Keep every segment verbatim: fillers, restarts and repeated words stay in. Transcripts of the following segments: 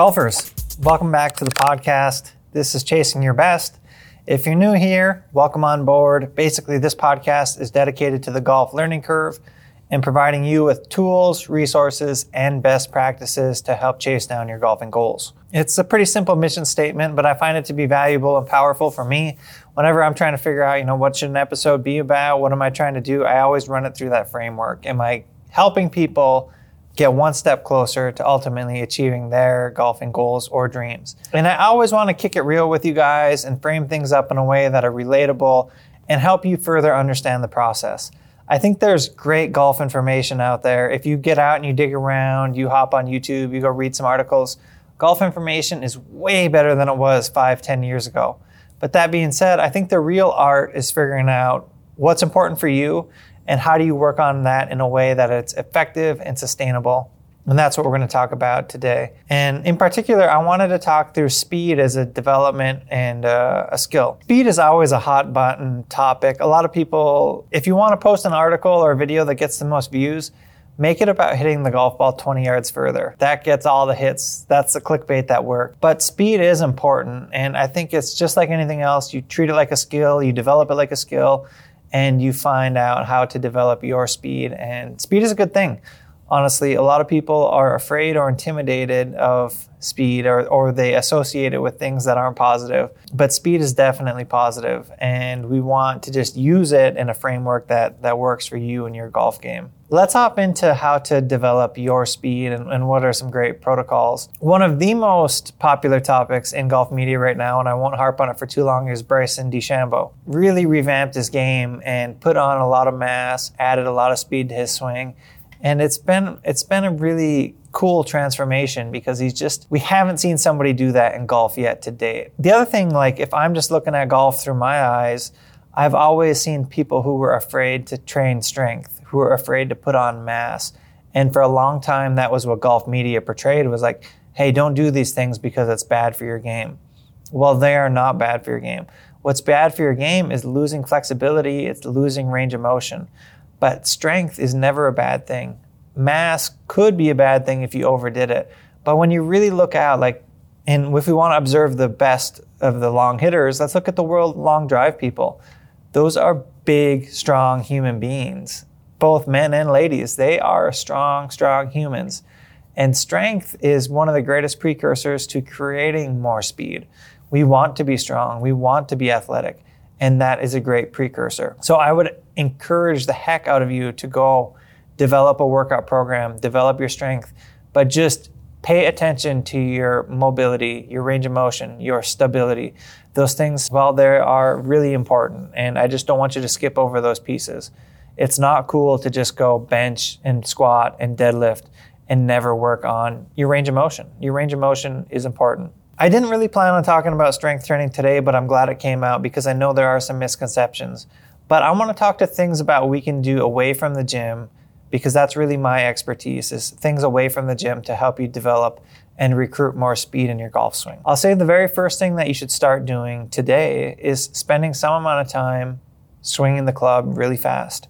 Golfers, welcome back to the podcast. This is Chasing Your Best. If you're new here, welcome on board. Basically, this podcast is dedicated to the golf learning curve and providing you with tools, resources, and best practices to help chase down your golfing goals. It's a pretty simple mission statement, but I find it to be valuable and powerful for me. Whenever I'm trying to figure out, you know, what should an episode be about? What am I trying to do? I always run it through that framework. Am I helping people get one step closer to ultimately achieving their golfing goals or dreams? And I always want to kick it real with you guys and frame things up in a way that are relatable and help you further understand the process. I think there's great golf information out there. If you get out and you dig around, you hop on YouTube, you go read some articles, golf information is way better than it was five, ten years ago. But that being said, I think the real art is figuring out what's important for you and how do you work on that in a way that it's effective and sustainable. And that's what we're going to talk about today. And in particular, I wanted to talk through speed as a development and uh, a skill. Speed is always a hot button topic. A lot of people, if you want to post an article or a video that gets the most views, make it about hitting the golf ball twenty yards further. That gets all the hits. That's the clickbait that works. But speed is important. And I think it's just like anything else. You treat it like a skill, you develop it like a skill, and you find out how to develop your speed. And speed is a good thing. Honestly, a lot of people are afraid or intimidated of speed, or, or they associate it with things that aren't positive. But speed is definitely positive, and we want to just use it in a framework that, that works for you and your golf game. Let's hop into how to develop your speed and, and what are some great protocols. One of the most popular topics in golf media right now, and I won't harp on it for too long, is Bryson DeChambeau. Really revamped his game and put on a lot of mass, added a lot of speed to his swing. And it's been it's been a really cool transformation because he's just, we haven't seen somebody do that in golf yet to date. The other thing, like if I'm just looking at golf through my eyes, I've always seen people who were afraid to train strength, who were afraid to put on mass. And for a long time, that was what golf media portrayed, was like, hey, don't do these things because it's bad for your game. Well, they are not bad for your game. What's bad for your game is losing flexibility, it's losing range of motion. But strength is never a bad thing. Mass could be a bad thing if you overdid it. But when you really look out, like, and if we want to observe the best of the long hitters, let's look at the world long drive people. Those are big, strong human beings, both men and ladies. They are strong, strong humans. And strength is one of the greatest precursors to creating more speed. We want to be strong. We want to be athletic. And that is a great precursor. So I would encourage the heck out of you to go develop a workout program, develop your strength, but just pay attention to your mobility, your range of motion, your stability. Those things, well, they are really important. And I just don't want you to skip over those pieces. It's not cool to just go bench and squat and deadlift and never work on your range of motion. Your range of motion is important. I didn't really plan on talking about strength training today, but I'm glad it came out because I know there are some misconceptions. But I want to talk to things about we can do away from the gym, because that's really my expertise, is things away from the gym to help you develop and recruit more speed in your golf swing. I'll say the very first thing that you should start doing today is spending some amount of time swinging the club really fast.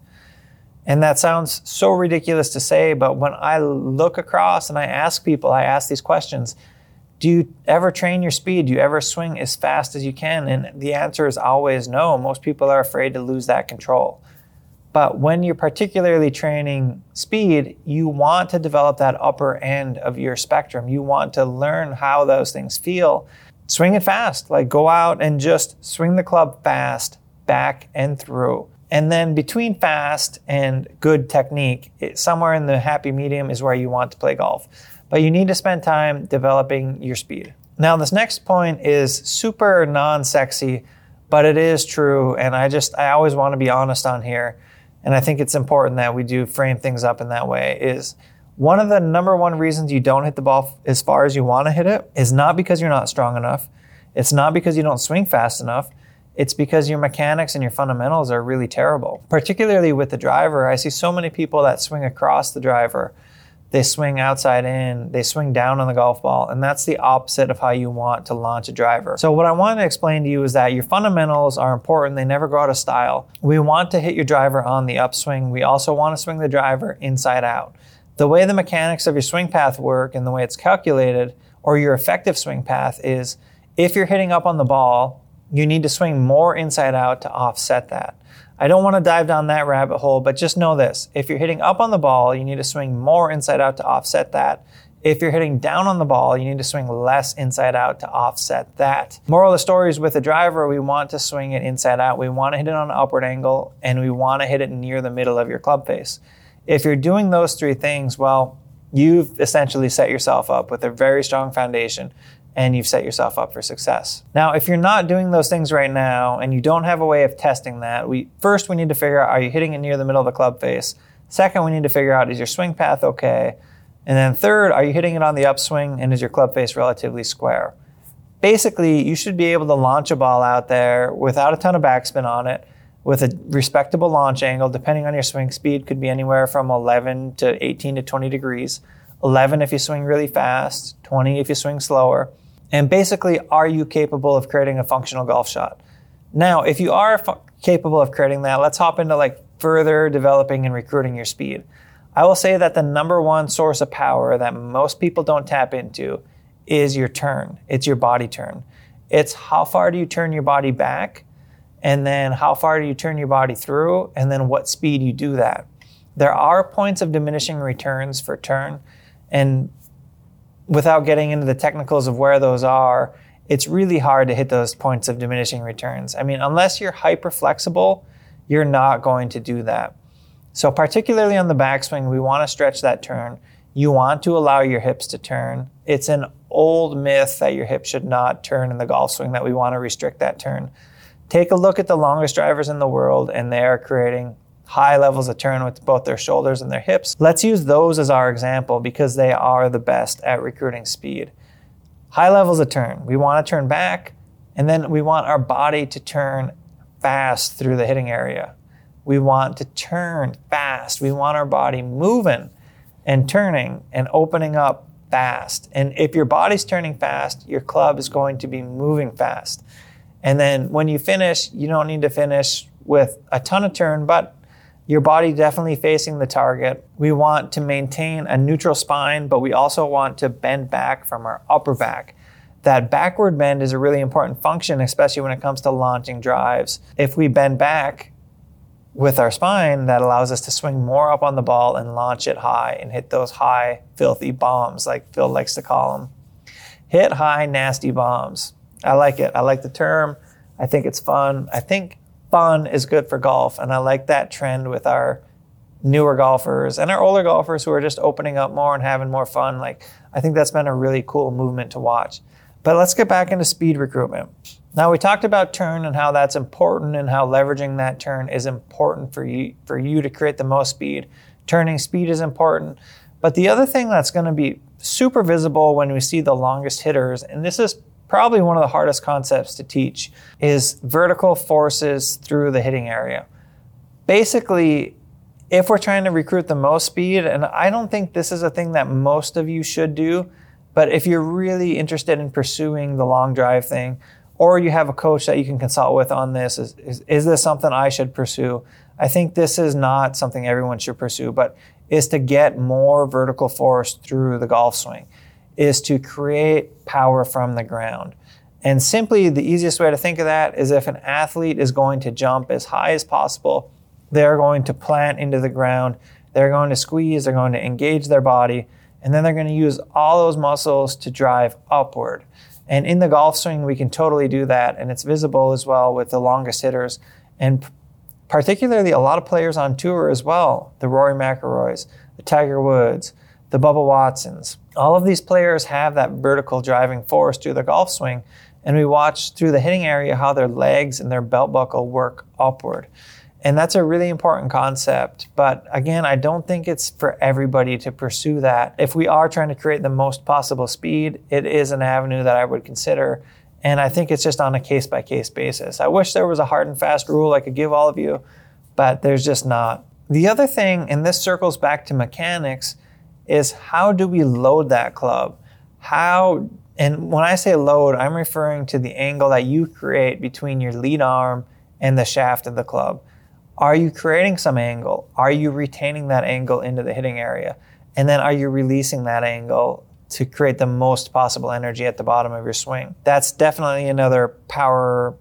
And that sounds so ridiculous to say, but when I look across and I ask people, I ask these questions, do you ever train your speed? Do you ever swing as fast as you can? And the answer is always no. Most people are afraid to lose that control. But when you're particularly training speed, you want to develop that upper end of your spectrum. You want to learn how those things feel. Swing it fast. Like go out and just swing the club fast, back and through. And then between fast and good technique, it, somewhere in the happy medium is where you want to play golf. But you need to spend time developing your speed. Now, this next point is super non-sexy, but it is true. And I just, I always want to be honest on here. And I think it's important that we do frame things up in that way. Is one of the number one reasons you don't hit the ball as far as you want to hit it is not because you're not strong enough. It's not because you don't swing fast enough. It's because your mechanics and your fundamentals are really terrible. Particularly with the driver, I see so many people that swing across the driver. They swing outside in, they swing down on the golf ball, and that's the opposite of how you want to launch a driver. So what I want to explain to you is that your fundamentals are important. They never go out of style. We want to hit your driver on the upswing. We also want to swing the driver inside out. The way the mechanics of your swing path work and the way it's calculated or your effective swing path is if you're hitting up on the ball, you need to swing more inside out to offset that. I don't want to dive down that rabbit hole, but just know this. If you're hitting up on the ball, you need to swing more inside out to offset that. If you're hitting down on the ball, you need to swing less inside out to offset that. Moral of the story is with the driver, we want to swing it inside out. We want to hit it on an upward angle, and we want to hit it near the middle of your club face. If you're doing those three things, well, you've essentially set yourself up with a very strong foundation, and you've set yourself up for success. Now, if you're not doing those things right now and you don't have a way of testing that, we first we need to figure out, are you hitting it near the middle of the club face? Second, we need to figure out, is your swing path okay? And then third, are you hitting it on the upswing, and is your club face relatively square? Basically, you should be able to launch a ball out there without a ton of backspin on it, with a respectable launch angle, depending on your swing speed, could be anywhere from eleven to eighteen to twenty degrees. eleven if you swing really fast, twenty if you swing slower. And basically, are you capable of creating a functional golf shot? Now, if you are fu- capable of creating that, let's hop into like further developing and recruiting your speed. I will say that the number one source of power that most people don't tap into is your turn. It's your body turn. It's how far do you turn your body back, and then how far do you turn your body through, and then what speed you do that. There are points of diminishing returns for turn, and without getting into the technicals of where those are, it's really hard to hit those points of diminishing returns. I mean, unless you're hyper flexible, you're not going to do that. So particularly on the backswing, we want to stretch that turn. You want to allow your hips to turn. It's an old myth that your hips should not turn in the golf swing, that we want to restrict that turn. Take a look at the longest drivers in the world, and they are creating high levels of turn with both their shoulders and their hips. Let's use those as our example because they are the best at recruiting speed. High levels of turn. We want to turn back, and then we want our body to turn fast through the hitting area. We want to turn fast. We want our body moving and turning and opening up fast. And if your body's turning fast, your club is going to be moving fast. And then when you finish, you don't need to finish with a ton of turn, but your body definitely facing the target. We want to maintain a neutral spine, but we also want to bend back from our upper back. That backward bend is a really important function, especially when it comes to launching drives. If we bend back with our spine, that allows us to swing more up on the ball and launch it high and hit those high, filthy bombs, like Phil likes to call them. Hit high, nasty bombs. I like it. I like the term. I think it's fun. I think fun is good for golf, and I like that trend with our newer golfers and our older golfers who are just opening up more and having more fun. Like, I think that's been a really cool movement to watch. But let's get back into speed recruitment. Now, we talked about turn and how that's important and how leveraging that turn is important for you, for you to create the most speed. Turning speed is important. But the other thing that's going to be super visible when we see the longest hitters, and this is probably one of the hardest concepts to teach, is vertical forces through the hitting area. Basically, if we're trying to recruit the most speed, and I don't think this is a thing that most of you should do, but if you're really interested in pursuing the long drive thing, or you have a coach that you can consult with on this, is, is, is this something I should pursue? I think this is not something everyone should pursue, but is to get more vertical force through the golf swing, is to create power from the ground. And simply the easiest way to think of that is if an athlete is going to jump as high as possible, they're going to plant into the ground, they're going to squeeze, they're going to engage their body, and then they're going to use all those muscles to drive upward. And in the golf swing, we can totally do that, and it's visible as well with the longest hitters, and particularly a lot of players on tour as well, the Rory McIlroys, the Tiger Woods, the Bubba Watsons. All of these players have that vertical driving force through the golf swing, and we watch through the hitting area how their legs and their belt buckle work upward. And that's a really important concept. But again, I don't think it's for everybody to pursue that. If we are trying to create the most possible speed, it is an avenue that I would consider. And I think it's just on a case-by-case basis. I wish there was a hard and fast rule I could give all of you, but there's just not. The other thing, and this circles back to mechanics, is how do we load that club? How, and when I say load, I'm referring to the angle that you create between your lead arm and the shaft of the club. Are you creating some angle? Are you retaining that angle into the hitting area? And then are you releasing that angle to create the most possible energy at the bottom of your swing. That's definitely another power,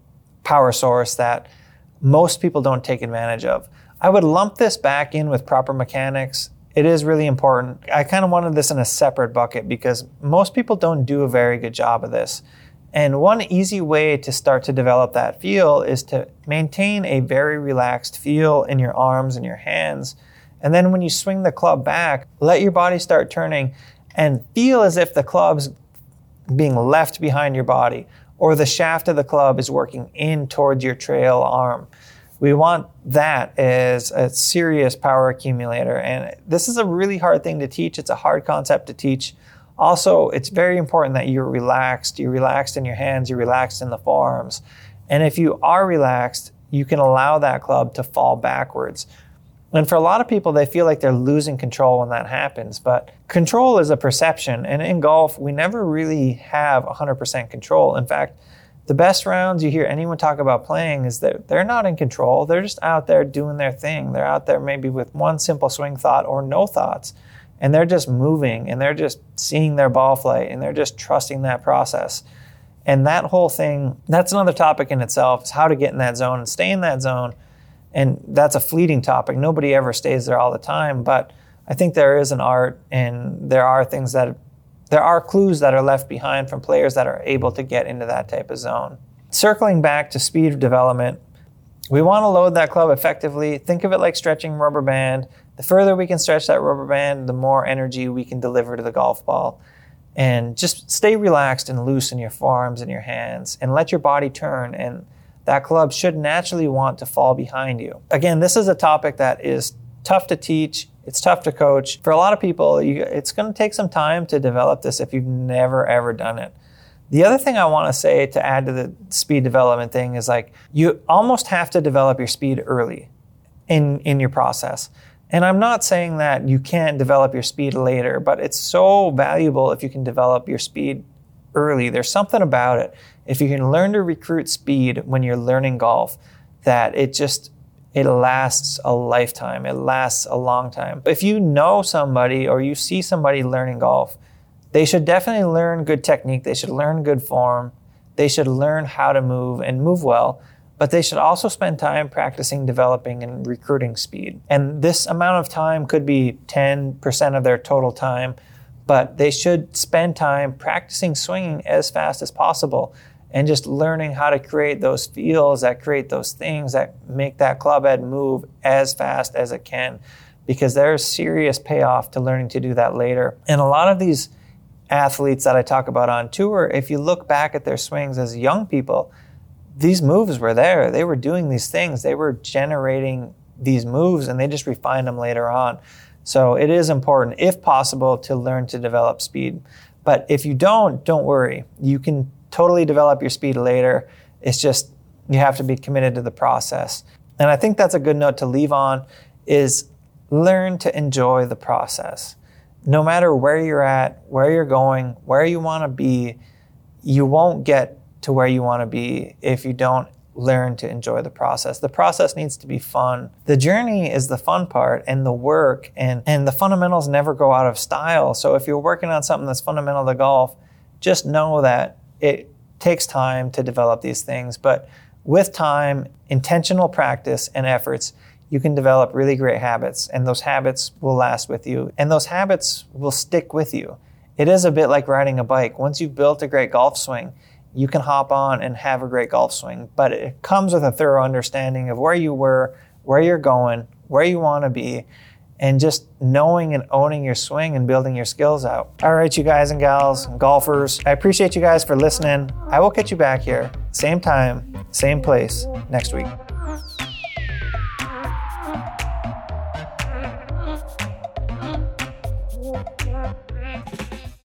power source that most people don't take advantage of. I would lump this back in with proper mechanics. It is really important. I kind of wanted this in a separate bucket because most people don't do a very good job of this. And one easy way to start to develop that feel is to maintain a very relaxed feel in your arms and your hands. And then when you swing the club back, let your body start turning and feel as if the club's being left behind your body or the shaft of the club is working in towards your trail arm. We want that as a serious power accumulator. And this is a really hard thing to teach. It's a hard concept to teach. Also, it's very important that you're relaxed. You're relaxed in your hands, you're relaxed in the forearms. And if you are relaxed, you can allow that club to fall backwards. And for a lot of people, they feel like they're losing control when that happens. But control is a perception. And in golf, we never really have one hundred percent control. In fact, the best rounds you hear anyone talk about playing is that they're not in control. They're just out there doing their thing. They're out there maybe with one simple swing thought or no thoughts. And they're just moving and they're just seeing their ball flight and they're just trusting that process. And that whole thing, that's another topic in itself, is how to get in that zone and stay in that zone. And that's a fleeting topic. Nobody ever stays there all the time. But I think there is an art and there are things that, there are clues that are left behind from players that are able to get into that type of zone. Circling back to speed of development, we want to load that club effectively. Think of it like stretching rubber band. The further we can stretch that rubber band, the more energy we can deliver to the golf ball. And just stay relaxed and loose in your forearms and your hands and let your body turn, and that club should naturally want to fall behind you. Again, this is a topic that is tough to teach. It's tough to coach. For a lot of people, you, it's going to take some time to develop this if you've never, ever done it. The other thing I want to say to add to the speed development thing is like you almost have to develop your speed early in, in your process. And I'm not saying that you can't develop your speed later, but it's so valuable if you can develop your speed early. There's something about it. If you can learn to recruit speed when you're learning golf, that it just, it lasts a lifetime. It lasts a long time. If you know somebody or you see somebody learning golf, they should definitely learn good technique. They should learn good form. They should learn how to move and move well. But they should also spend time practicing, developing, and recruiting speed. And this amount of time could be ten percent of their total time, but they should spend time practicing swinging as fast as possible and just learning how to create those feels that create those things that make that club head move as fast as it can, because there's serious payoff to learning to do that later. And a lot of these athletes that I talk about on tour, if you look back at their swings as young people, these moves were there. They were doing these things. They were generating these moves and they just refined them later on. So it is important, if possible, to learn to develop speed. But if you don't, don't worry. You can totally develop your speed later. It's just you have to be committed to the process. And I think that's a good note to leave on, is learn to enjoy the process. No matter where you're at, where you're going, where you want to be, you won't get to where you want to be if you don't learn to enjoy the process. The process needs to be fun. The journey is the fun part, and the work and, and the fundamentals never go out of style. So if you're working on something that's fundamental to golf, just know that it takes time to develop these things. But with time, intentional practice, and efforts, you can develop really great habits, and those habits will last with you, and those habits will stick with you. It is a bit like riding a bike. Once you've built a great golf swing, you can hop on and have a great golf swing, but it comes with a thorough understanding of where you were, where you're going, where you want to be, and just knowing and owning your swing and building your skills out. All right, you guys and gals, and golfers, I appreciate you guys for listening. I will catch you back here, same time, same place, next week.